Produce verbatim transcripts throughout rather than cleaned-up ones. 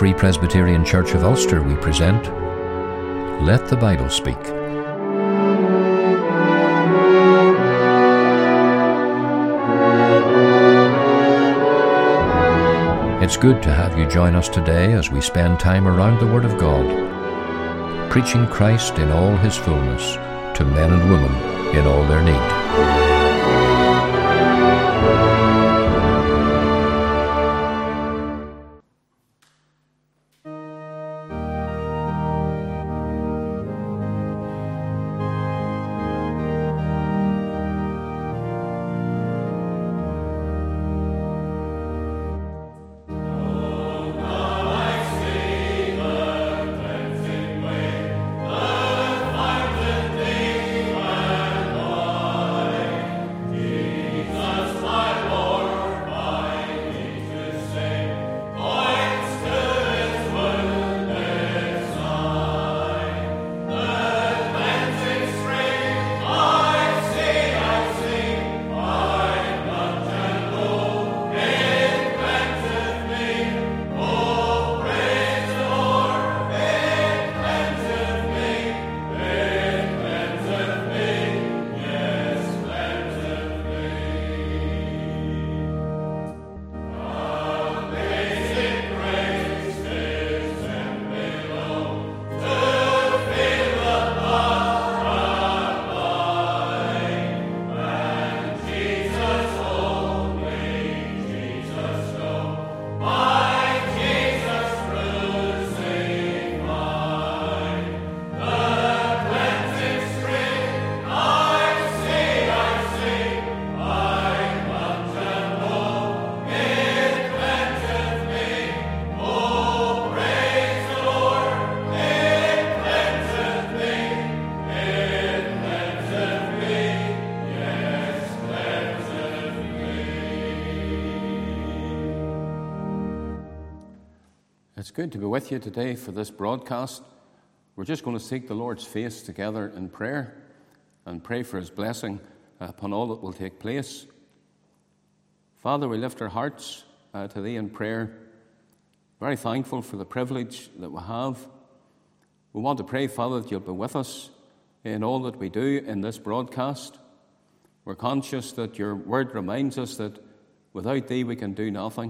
Free Presbyterian Church of Ulster, we present Let the Bible Speak. It's good to have you join us today as we spend time around the Word of God, preaching Christ in all His fullness to men and women in all their need. It's good to be with you today for this broadcast. We're just going to seek the Lord's face together in prayer and pray for His blessing upon all that will take place. Father, we lift our hearts uh, to Thee in prayer. Very thankful for the privilege that we have. We want to pray, Father, that You'll be with us in all that we do in this broadcast. We're conscious that Your word reminds us that without Thee we can do nothing.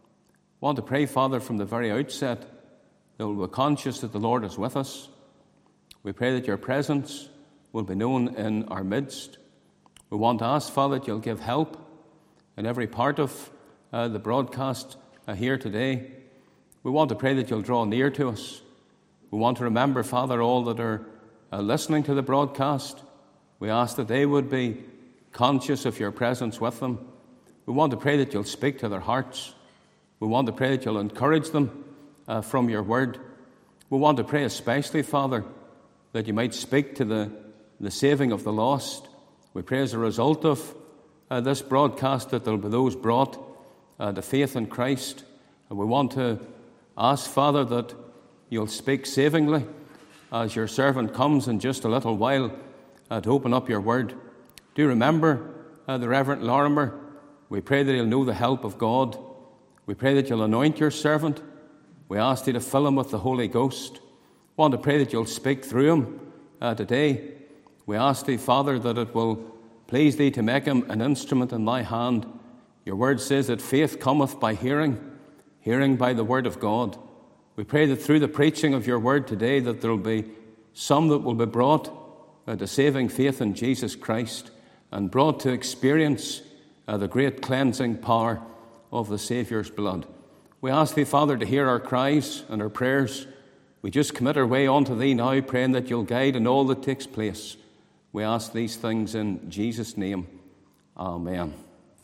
I want to pray, Father, from the very outset that we'll be conscious that the Lord is with us. We pray that Your presence will be known in our midst. We want to ask, Father, that You'll give help in every part of uh, the broadcast uh, here today. We want to pray that You'll draw near to us. We want to remember, Father, all that are uh, listening to the broadcast. We ask that they would be conscious of Your presence with them. We want to pray that You'll speak to their hearts. We want to pray that You'll encourage them uh, from Your word. We want to pray especially, Father, that You might speak to the, the saving of the lost. We pray as a result of uh, this broadcast that there will be those brought uh, to faith in Christ. And we want to ask, Father, that You'll speak savingly as Your servant comes in just a little while uh, to open up Your word. Do remember uh, the Reverend Lorimer. We pray that he'll know the help of God. We pray that You'll anoint Your servant. We ask Thee to fill him with the Holy Ghost. We want to pray that You'll speak through him uh, today. We ask Thee, Father, that it will please Thee to make him an instrument in Thy hand. Your word says that faith cometh by hearing, hearing by the word of God. We pray that through the preaching of Your word today that there will be some that will be brought uh, to saving faith in Jesus Christ and brought to experience uh, the great cleansing power of the Saviour's blood. We ask Thee, Father, to hear our cries and our prayers. We just commit our way unto Thee now, praying that You'll guide in all that takes place. We ask these things in Jesus' name. Amen.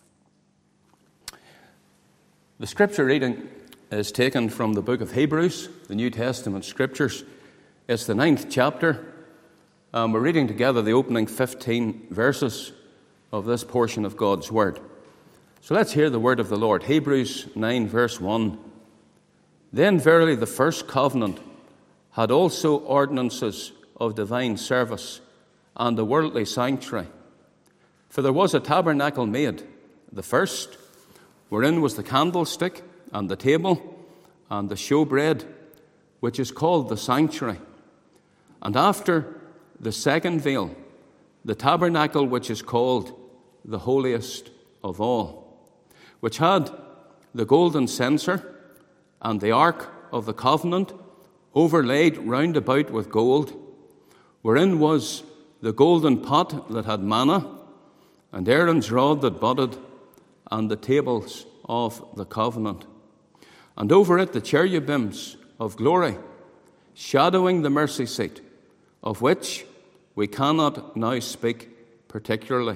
The scripture reading is taken from the book of Hebrews, the New Testament scriptures. It's the ninth chapter. Um, we're reading together the opening fifteen verses of this portion of God's Word. So let's hear the word of the Lord. Hebrews nine, verse one. Then verily the first covenant had also ordinances of divine service and a worldly sanctuary. For there was a tabernacle made, the first, wherein was the candlestick and the table and the showbread, which is called the sanctuary. And after the second veil, the tabernacle, which is called the holiest of all, which had the golden censer and the ark of the covenant overlaid round about with gold, wherein was the golden pot that had manna, and Aaron's rod that budded, and the tables of the covenant. And over it the cherubims of glory, shadowing the mercy seat, of which we cannot now speak particularly.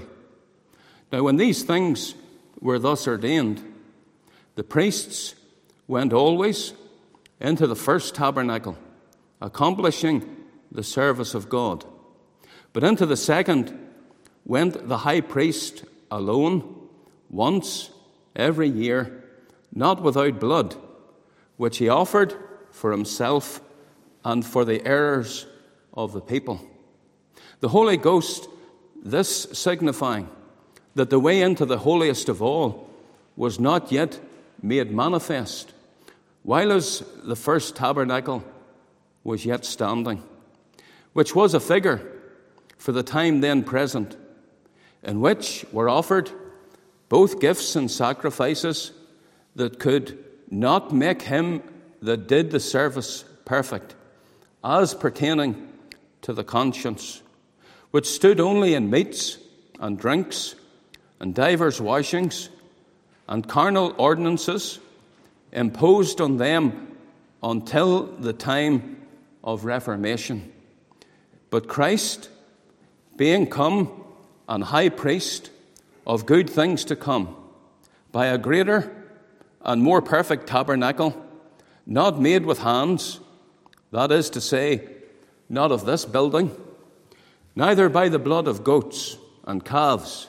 Now when these things were thus ordained, the priests went always into the first tabernacle, accomplishing the service of God. But into the second went the high priest alone, once every year, not without blood, which he offered for himself and for the errors of the people. The Holy Ghost, this signifying that the way into the holiest of all was not yet made manifest, while as the first tabernacle was yet standing, which was a figure for the time then present, in which were offered both gifts and sacrifices that could not make him that did the service perfect, as pertaining to the conscience, which stood only in meats and drinks and divers washings and carnal ordinances imposed on them until the time of Reformation. But Christ, being come and high priest of good things to come, by a greater and more perfect tabernacle, not made with hands, that is to say, not of this building, neither by the blood of goats and calves,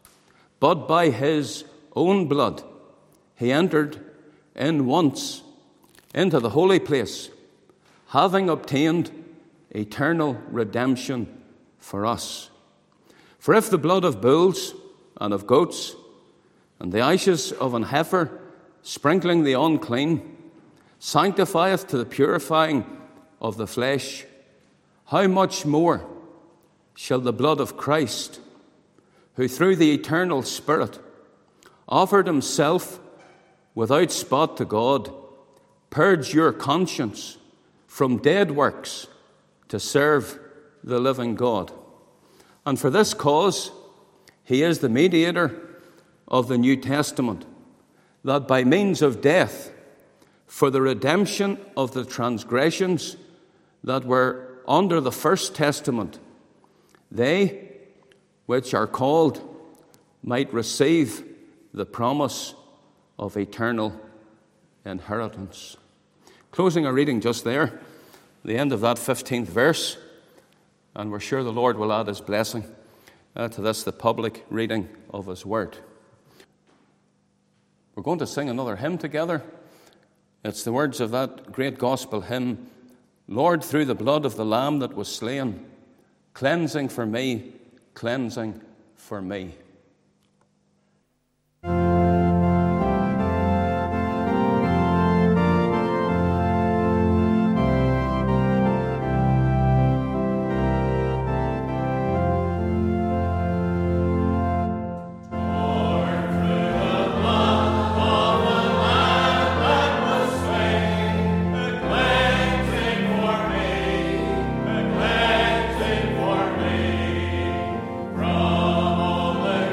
but by his own blood, he entered in once into the holy place, having obtained eternal redemption for us. For if the blood of bulls and of goats and the ashes of an heifer sprinkling the unclean sanctifieth to the purifying of the flesh, how much more shall the blood of Christ, who through the eternal Spirit offered himself without spot to God, purge your conscience from dead works to serve the living God. And for this cause he is the mediator of the New Testament, that by means of death, for the redemption of the transgressions that were under the first testament, they which are called might receive the promise of eternal inheritance. Closing our reading just there, the end of that fifteenth verse, and we're sure the Lord will add his blessing uh, to this, the public reading of his word. We're going to sing another hymn together. It's the words of that great gospel hymn, Lord, through the blood of the Lamb that was slain, cleansing for me, cleansing for me. From all the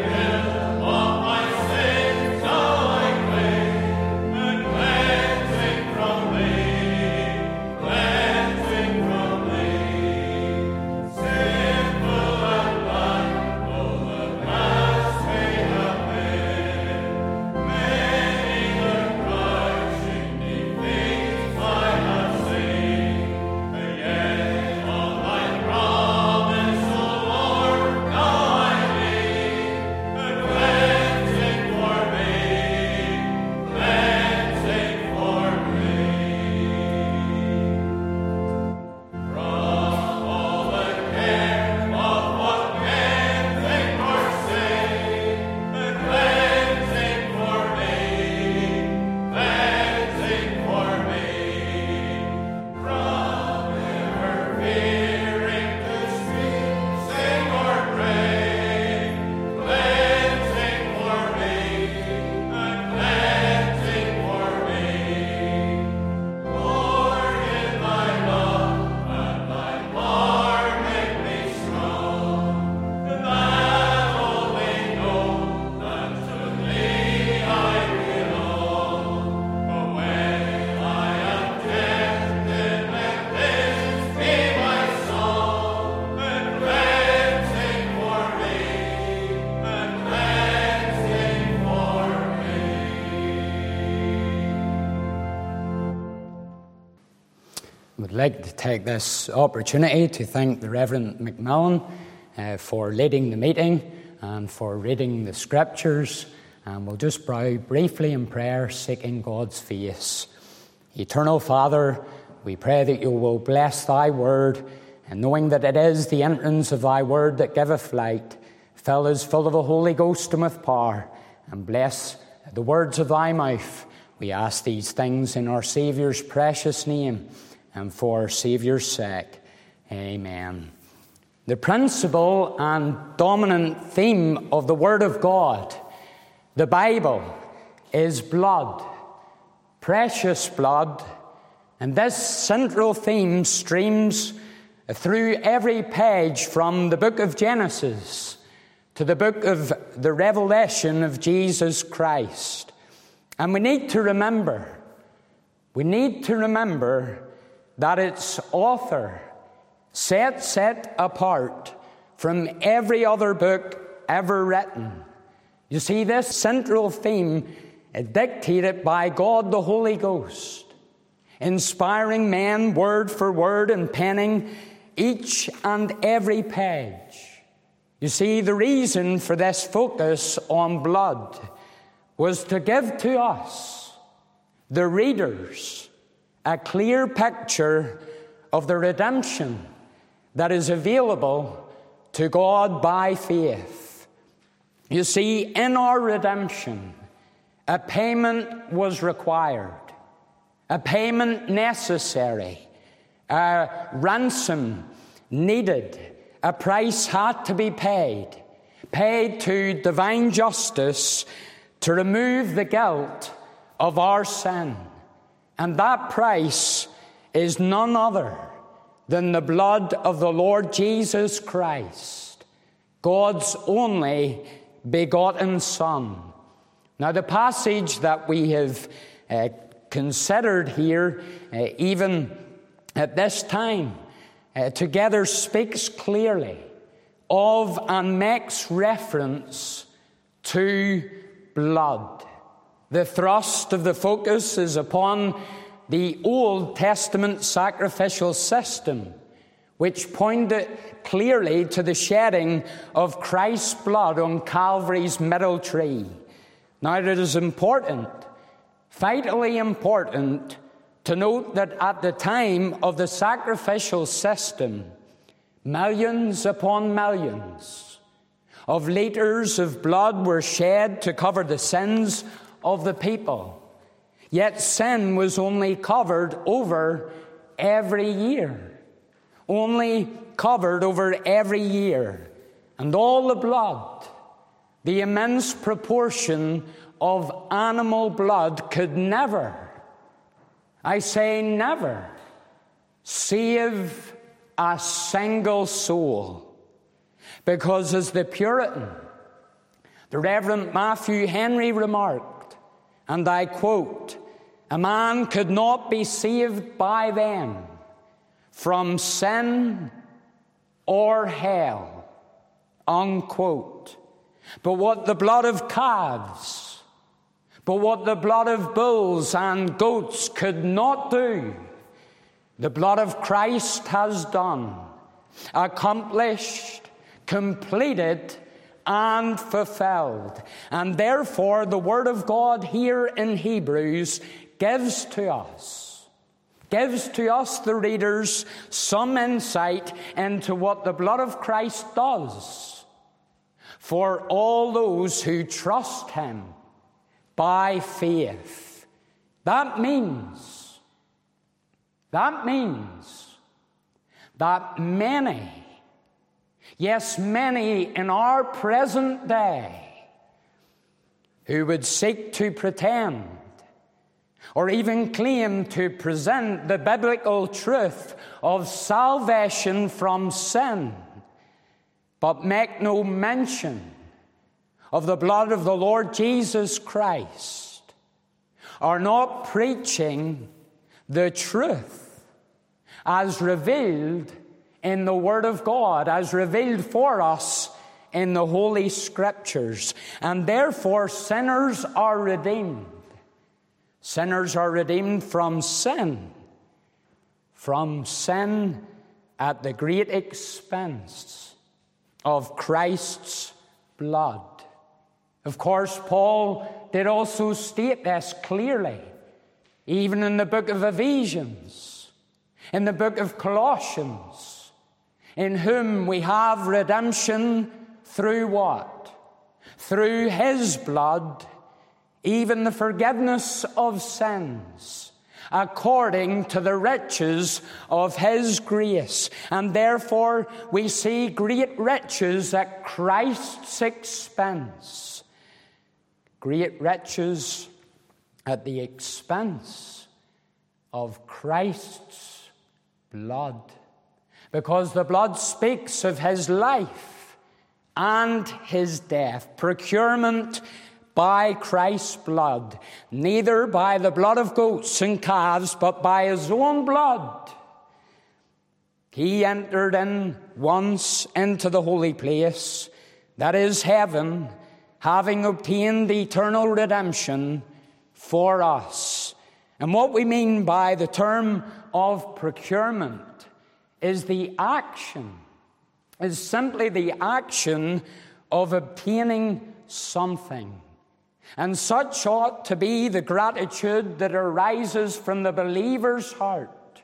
like to take this opportunity to thank the Reverend McMillan uh, for leading the meeting and for reading the Scriptures. And we'll just bow briefly in prayer, seeking God's face. Eternal Father, we pray that you will bless thy word, and knowing that it is the entrance of thy word that giveth light, fill us full of the Holy Ghost and with power, and bless the words of thy mouth. We ask these things in our Saviour's precious name, and for our Saviour's sake. Amen. The principal and dominant theme of the Word of God, the Bible, is blood, precious blood, and this central theme streams through every page from the book of Genesis to the book of the Revelation of Jesus Christ. And we need to remember, we need to remember that its author sets it apart from every other book ever written. You see, this central theme is dictated by God the Holy Ghost, inspiring men word for word and penning each and every page. You see, the reason for this focus on blood was to give to us, the readers, a clear picture of the redemption that is available to God by faith. You see, in our redemption, a payment was required, a payment necessary, a ransom needed, a price had to be paid, paid to divine justice to remove the guilt of our sin. And that price is none other than the blood of the Lord Jesus Christ, God's only begotten Son. Now, the passage that we have uh, considered here, uh, even at this time, uh, together speaks clearly of and makes reference to blood. The thrust of the focus is upon the Old Testament sacrificial system, which pointed clearly to the shedding of Christ's blood on Calvary's middle tree. Now, it is important, vitally important, to note that at the time of the sacrificial system, millions upon millions of liters of blood were shed to cover the sins of the people. Yet sin was only covered over every year. Only covered over every year. And all the blood, the immense proportion of animal blood could never, I say never, save a single soul. Because as the Puritan, the Reverend Matthew Henry remarked, and I quote, "A man could not be saved by them from sin or hell," unquote. But what the blood of calves, but what the blood of bulls and goats could not do, the blood of Christ has done, accomplished, completed, and fulfilled. And therefore, the Word of God here in Hebrews gives to us, gives to us, the readers, some insight into what the blood of Christ does for all those who trust Him by faith. That means, that means that many, yes, many in our present day who would seek to pretend or even claim to present the biblical truth of salvation from sin, but make no mention of the blood of the Lord Jesus Christ, are not preaching the truth as revealed in the Word of God, as revealed for us in the Holy Scriptures. And therefore, sinners are redeemed. Sinners are redeemed from sin, from sin at the great expense of Christ's blood. Of course, Paul did also state this clearly, even in the book of Ephesians, in the book of Colossians, in whom we have redemption through what? Through his blood, even the forgiveness of sins, according to the riches of his grace. And therefore we see great riches at Christ's expense. Great riches at the expense of Christ's blood. Because the blood speaks of his life and his death. Procurement by Christ's blood, neither by the blood of goats and calves, but by his own blood. He entered in once into the holy place, that is heaven, having obtained eternal redemption for us. And what we mean by the term of procurement is the action, is simply the action of obtaining something. And such ought to be the gratitude that arises from the believer's heart.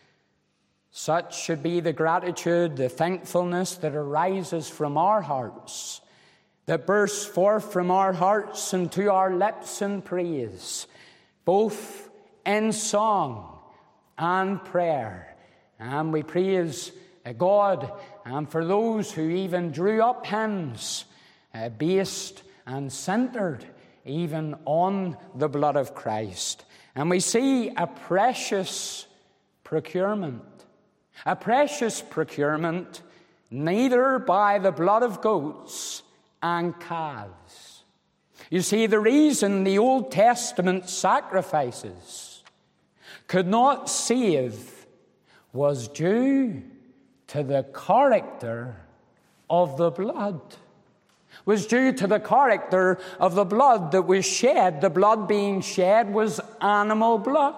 Such should be the gratitude, the thankfulness that arises from our hearts, that bursts forth from our hearts into our lips in praise, both in song and prayer. And we praise God, and for those who even drew up hymns uh, based and centered even on the blood of Christ. And we see a precious procurement. A precious procurement, neither by the blood of goats and calves. You see, the reason the Old Testament sacrifices could not save was due to the character of the blood. Was due to the character of the blood that was shed. The blood being shed was animal blood.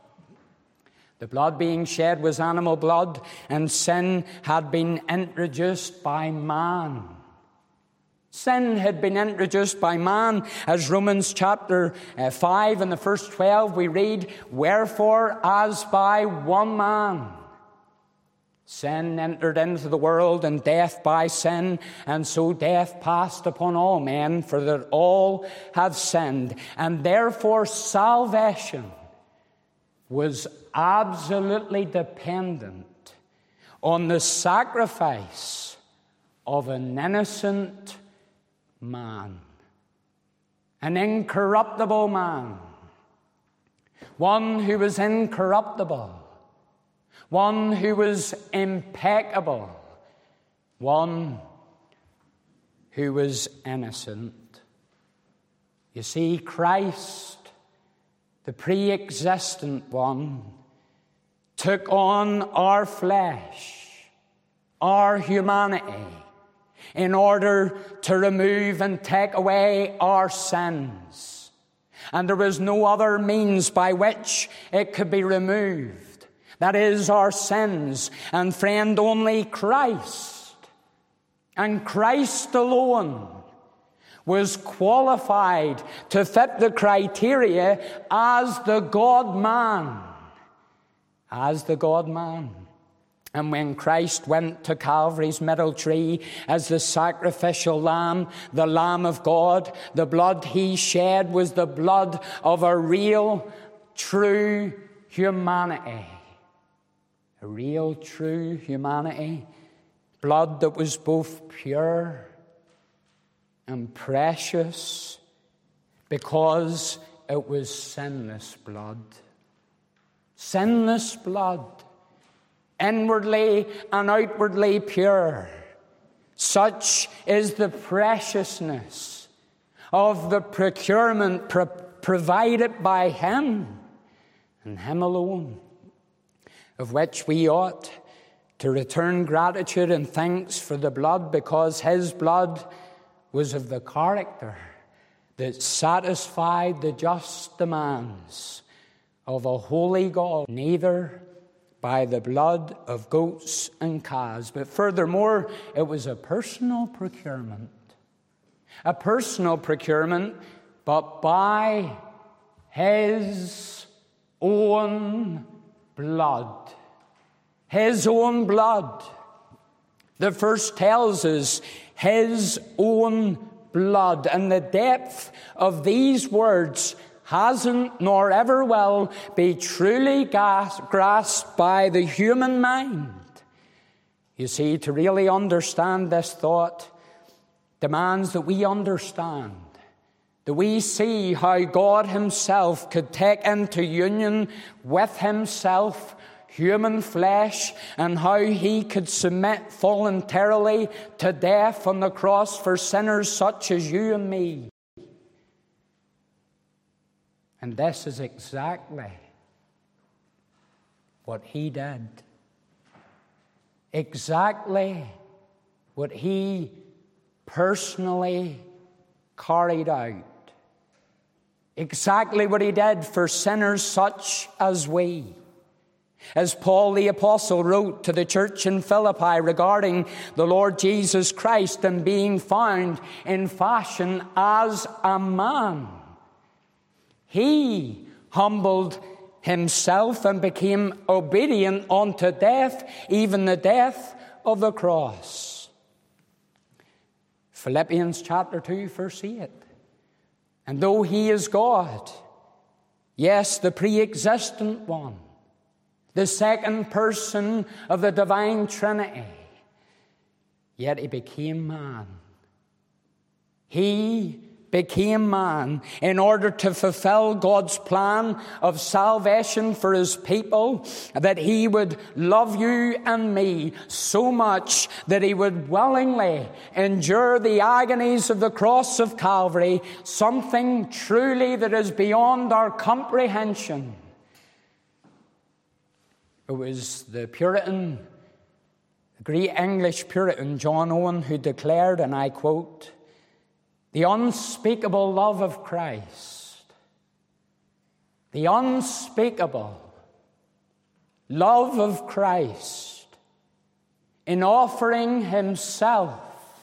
The blood being shed was animal blood, and sin had been introduced by man. Sin had been introduced by man, as Romans chapter five and the first twelve we read, "Wherefore, as by one man sin entered into the world, and death by sin, and so death passed upon all men, for that all have sinned. And therefore salvation was absolutely dependent on the sacrifice of an innocent man, an incorruptible man, one who was incorruptible, one who was impeccable, one who was innocent. You see, Christ, the pre-existent one, took on our flesh, our humanity, in order to remove and take away our sins. And there was no other means by which it could be removed. That is, our sins. And friend, only Christ, and Christ alone, was qualified to fit the criteria as the God-man. As the God-man. And when Christ went to Calvary's middle tree as the sacrificial lamb, the Lamb of God, the blood he shed was the blood of a real, true humanity. A real, true humanity. Blood that was both pure and precious, because it was sinless blood. Sinless blood. Inwardly and outwardly pure. Such is the preciousness of the procurement pro- provided by him, and him alone, of which we ought to return gratitude and thanks for the blood, because his blood was of the character that satisfied the just demands of a holy God, neither by the blood of goats and calves. But furthermore, it was a personal procurement. A personal procurement, but by his own blood. His own blood. The verse tells us his own blood. And the depth of these words hasn't nor ever will be truly grasped by the human mind. You see, to really understand this thought demands that we understand, that we see how God himself could take into union with himself human flesh, and how he could submit voluntarily to death on the cross for sinners such as you and me. And this is exactly what he did. Exactly what he personally carried out. Exactly what he did for sinners such as we. As Paul the Apostle wrote to the church in Philippi regarding the Lord Jesus Christ and being found in fashion as a man, he humbled himself and became obedient unto death, even the death of the cross. Philippians chapter two, verse eight. And though he is God, yes, the pre-existent one, the second person of the divine Trinity, yet he became man. He became man in order to fulfill God's plan of salvation for his people, that he would love you and me so much that he would willingly endure the agonies of the cross of Calvary, something truly that is beyond our comprehension. It was the Puritan, the great English Puritan John Owen, who declared, and I quote, "The unspeakable love of Christ, the unspeakable love of Christ in offering himself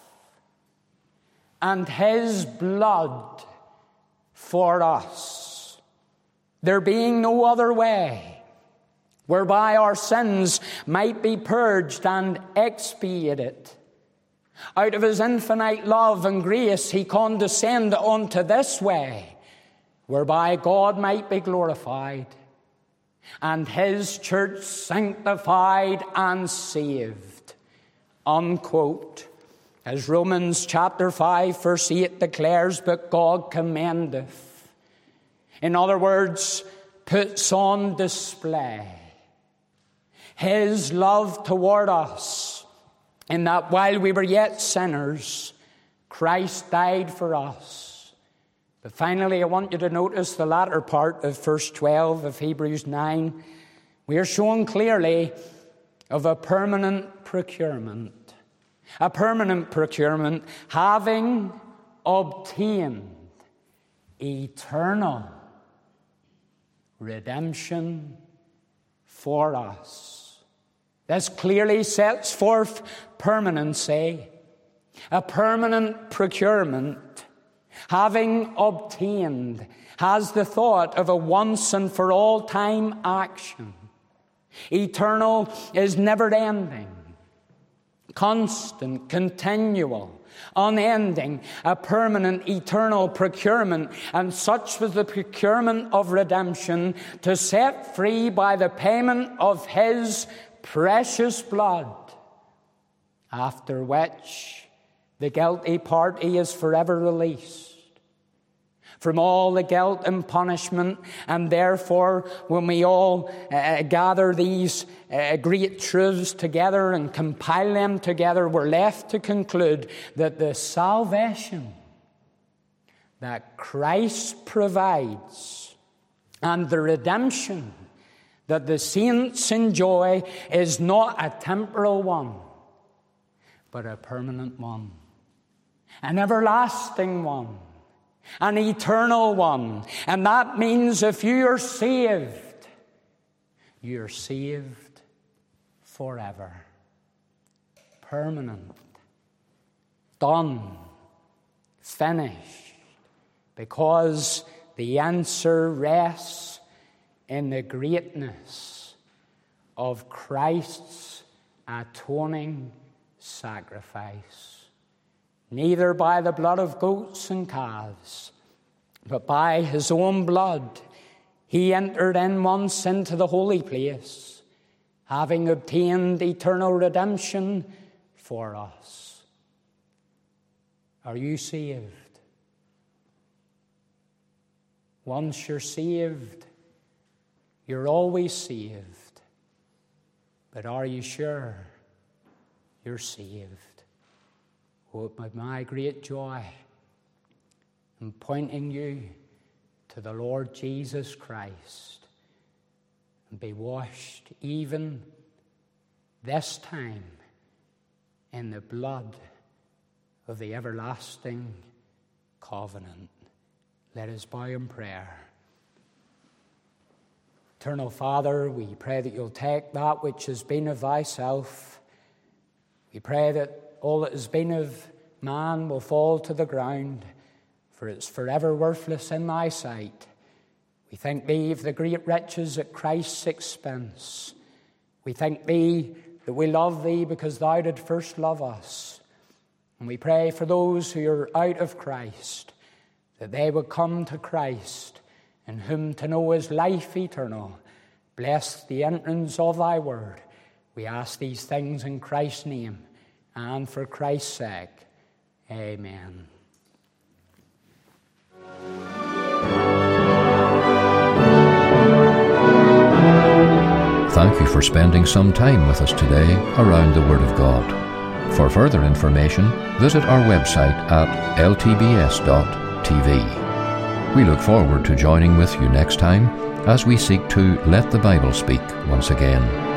and his blood for us, there being no other way whereby our sins might be purged and expiated. Out of his infinite love and grace, he condescended unto this way, whereby God might be glorified, and his church sanctified and saved." Unquote. As Romans chapter five, verse eight declares, "But God commendeth." In other words, puts on display his love toward us, in that while we were yet sinners, Christ died for us. But finally, I want you to notice the latter part of verse twelve of Hebrews nine. We are shown clearly of a permanent procurement. A permanent procurement, having obtained eternal redemption for us. This clearly sets forth permanency, a permanent procurement, having obtained, has the thought of a once and for all time action. Eternal is never ending, constant, continual, unending, a permanent, eternal procurement. And such was the procurement of redemption, to set free by the payment of his precious blood, after which the guilty party is forever released from all the guilt and punishment. And therefore, when we all uh, gather these uh, great truths together and compile them together, we're left to conclude that the salvation that Christ provides and the redemption that the saints enjoy is not a temporal one, but a permanent one, an everlasting one, an eternal one. And that means if you are saved, you're saved forever. Permanent. Done. Finished. Because the answer rests in the greatness of Christ's atoning sacrifice. Neither by the blood of goats and calves, but by his own blood, he entered in once into the holy place, having obtained eternal redemption for us. Are you saved? Once you're saved, you're always saved. But are you sure you're saved? Oh, it be my great joy in pointing you to the Lord Jesus Christ and be washed even this time in the blood of the everlasting covenant. Let us bow in prayer. Eternal Father, we pray that you'll take that which has been of thyself. We pray that all that has been of man will fall to the ground, for it's forever worthless in thy sight. We thank thee of the great riches at Christ's expense. We thank thee that we love thee because thou did first love us. And we pray for those who are out of Christ, that they would come to Christ, in whom to know is life eternal. Bless the entrance of thy word. We ask these things in Christ's name and for Christ's sake. Amen. Thank you for spending some time with us today around the Word of God. For further information, visit our website at l t b s dot t v. We look forward to joining with you next time as we seek to let the Bible speak once again.